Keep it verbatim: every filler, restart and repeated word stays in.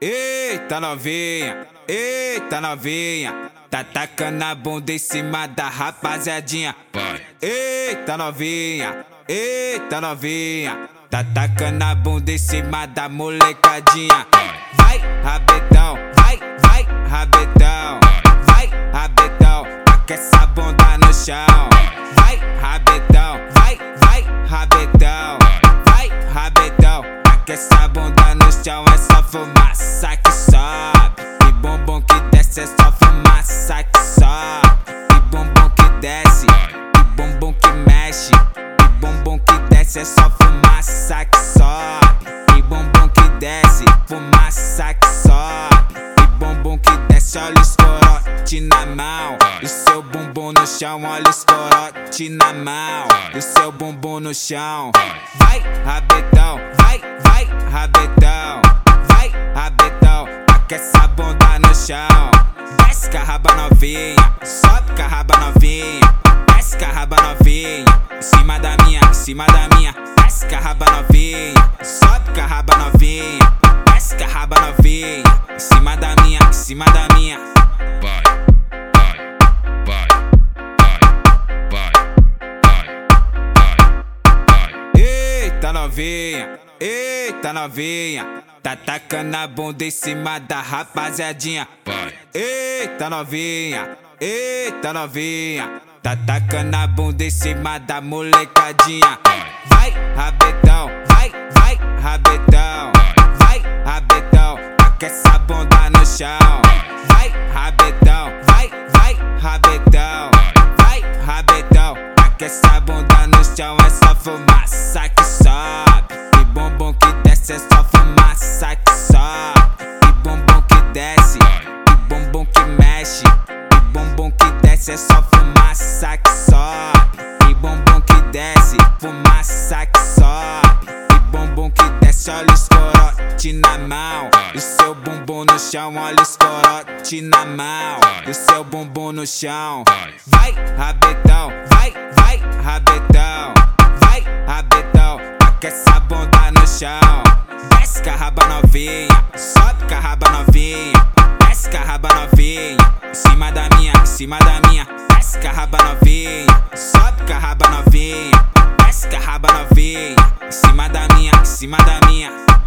Eita novinha, eita novinha, tá tacando a bunda em cima da rapaziadinha. Eita novinha, eita novinha, tá tacando a bunda em cima da molecadinha. Vai, rabetão, vai, vai, rabetão, vai, rabetão, taca essa bunda no chão. Vai, rabetão, vai, vai, rabetão, vai, rabetão, taca essa bunda no chão. É só fumaça que sobe, e bumbum que desce. É só fumaça que sobe, e bumbum que desce, e bumbum que mexe, e bumbum que desce. É só fumaça que sobe, e bumbum que desce, fumaça que sobe, e bumbum que desce. Olha o escorote na mão, e seu bumbum no chão. Olha o escorote na mão, e seu bumbum no chão. Vai, rabetão, vai, vai, rabetão, vai, rabetão, taca essa bunda no chão. Desce com a raba novinha, sobe com a raba novinha, desce com a raba novinha, em cima da minha, em cima da minha. Desce com a raba novinha, sobe com a raba novinha, desce com a raba novinha, em cima da minha, em cima da minha. Vai, vai, vai, vai, vai, vai, vai. Eita novinha, eita novinha, tá tacando a bunda em cima da rapaziadinha. Eita novinha, eita novinha, tá tacando a bunda em cima da molecadinha. Vai, rabetão, vai, vai, rabetão, vai, rabetão, taca essa bunda no chão. Vai, rabetão, vai, vai, rabetão, vai, rabetão, taca essa bunda no chão. É só fumaça que sobe, e bumbum que desce. É só fumaça que sobe, e bumbum que desce, e bumbum que mexe, e bumbum que desce. É só fumaça que sobe, e bumbum que desce, fumaça que sobe, e bumbum que desce. Olha o escorote na mão, e seu bumbum no chão. Olha o escorote na mão, e seu bumbum no chão. Vai, rabetão, vai, vai, rabetão, vai, rabetão, taca essa bunda no chão. Desce com a raba novinha, sobe com a raba novinha, desce com a raba novinha, em cima da minha, em cima da minha. Desce com a raba novinha, sobe com a raba novinha, desce com a raba novinha, em cima da minha, em cima da minha.